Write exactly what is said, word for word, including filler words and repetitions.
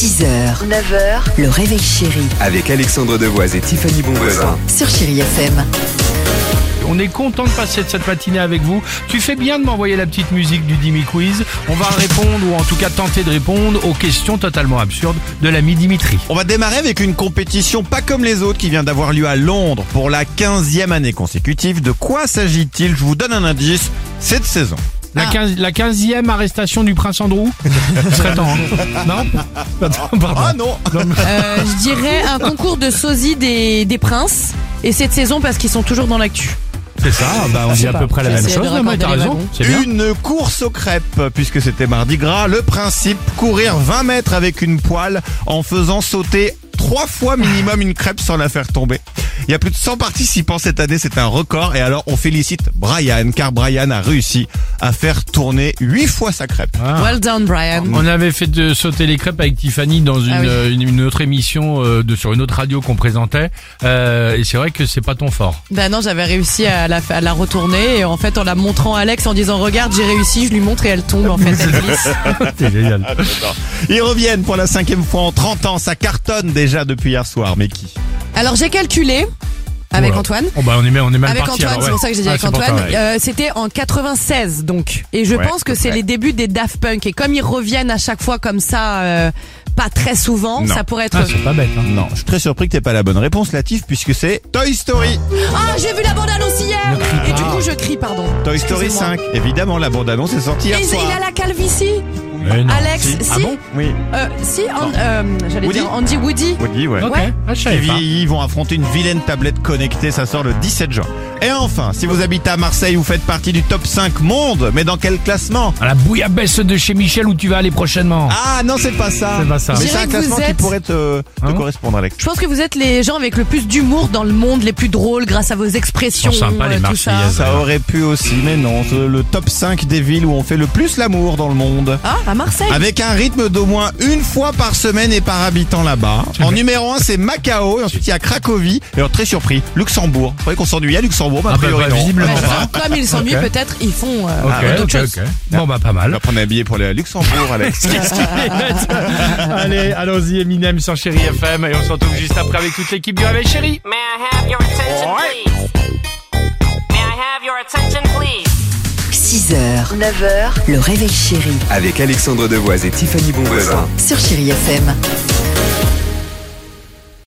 six heures, neuf heures, le réveil chéri Avec Alexandre Devoise et Tiffany Bonvoisin. sur Chéri F M. On est content de passer de cette matinée avec vous. Tu fais bien de m'envoyer la petite musique du Dimi Quiz. On va répondre, ou en tout cas tenter de répondre, aux questions totalement absurdes de l'ami Dimitri. On va démarrer avec une compétition pas comme les autres qui vient d'avoir lieu à Londres pour la quinzième année consécutive. De quoi s'agit-il? Je vous donne un indice, cette saison. La, quinze, la quinzième arrestation du prince Andrew. Ce serait temps, hein. Non Attends, pardon. Ah non, Euh, je dirais un concours de sosie des, des princes. Et cette saison parce qu'ils sont toujours dans l'actu. C'est ça, bah on dit à pas. peu près la J'ai même essayé chose. de Non, mais t'as raccorder les raison, wagons. c'est bien. Une course aux crêpes, puisque c'était mardi gras. Le principe, courir vingt mètres avec une poêle en faisant sauter trois fois minimum une crêpe sans la faire tomber. Il y a plus de cent participants cette année, c'est un record. Et alors, on félicite Brian, car Brian a réussi à faire tourner huit fois sa crêpe. Ah. Well done, Brian. On avait fait de sauter les crêpes avec Tiffany dans une, Ah oui. euh, une, une autre émission euh, de, sur une autre radio qu'on présentait. Euh, et c'est vrai que c'est pas ton fort. Bah non, j'avais réussi à la, à la retourner. Et en fait, en la montrant à Alex en disant regarde, j'ai réussi, je lui montre et elle tombe. En fait, elle glisse. C'est génial. Ils reviennent pour la cinquième fois en trente ans. Ça cartonne déjà depuis hier soir. Mais qui? Alors j'ai calculé avec Voilà. Antoine. Oh bah on est, même- on est mal Avec parti. Antoine, alors, c'est ouais. pour ça que j'ai dit Ah, avec c'est pour Antoine. ça, ouais. Euh, c'était en quatre-vingt-seize donc. Et je Ouais, pense que à peu c'est près. les débuts des Daft Punk. Et comme ils reviennent à chaque fois comme ça, euh, pas très souvent, Non. ça pourrait être... Ah, c'est pas bête. Hein. Non, je suis très surpris que t'aies pas la bonne réponse, Latif, puisque c'est Toy Story. Ah, j'ai vu la bande-annonce hier. Ne crie Et pas. du coup, je crie, pardon. Toy Story Excusez-moi. cinq. Évidemment, la bande-annonce est sortie hier Et soir. il a la calvitie. Mais non. Alex, si, Ah bon Oui. euh, si, An- euh, j'allais Woody dire Andy Woody. Woody, ouais. Ok, Ouais. ah, je Qui savais pas. vieillit, vont affronter une vilaine tablette connectée, ça sort le dix-sept juin. Et enfin, si vous habitez à Marseille, vous faites partie du top cinq monde, mais dans quel classement? À la bouillabaisse de chez Michel où tu vas aller prochainement. Ah non, c'est pas ça. C'est pas ça. Mais Je c'est un dirais que classement vous qui êtes- pourrait te, te Ah bon correspondre, Alex. Je pense que vous êtes les gens avec le plus d'humour dans le monde, les plus drôles grâce à vos expressions. Ils sont sympas, les euh, tout ça. Marseillaises. Ça aurait pu aussi, mais non. C'est le top cinq des villes où on fait le plus l'amour dans le monde. Ah, à Marseille. Avec un rythme d'au moins une fois par semaine et par habitant là-bas. En numéro un, c'est Macao. Et ensuite, il y a Cracovie. Et alors, très surpris, Luxembourg. Vous croyez qu'on s'ennuyait à Luxembourg? Bah, a Ah bah, priori, bah, non. visiblement Ouais, pas. comme ils s'ennuient, Ok. peut-être ils font euh, Ok, d'autres ok, choses. ok. Bon bah pas On mal. va prendre un billet pour aller à Luxembourg, Alex. Allez, allons-y Eminem sur Chéri F M et on se retrouve juste après avec toute l'équipe du Réveil Chéri. May I have your attention, please? May I have your attention, please? six heures, neuf heures, le réveil chéri Avec Alexandre Devoise et Tiffany Bonvoisin. sur Chéri F M.